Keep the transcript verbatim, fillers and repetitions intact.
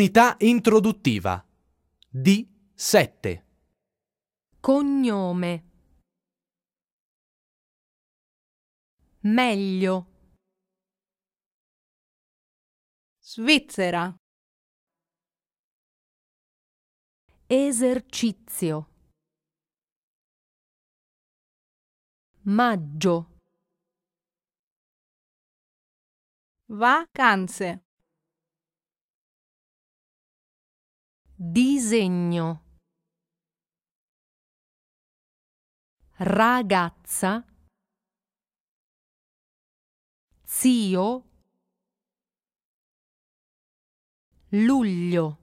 Unità introduttiva D sette. Cognome. Meglio. Svizzera. Esercizio. Maggio. Vacanze. Disegno. Ragazza. Zio. Luglio.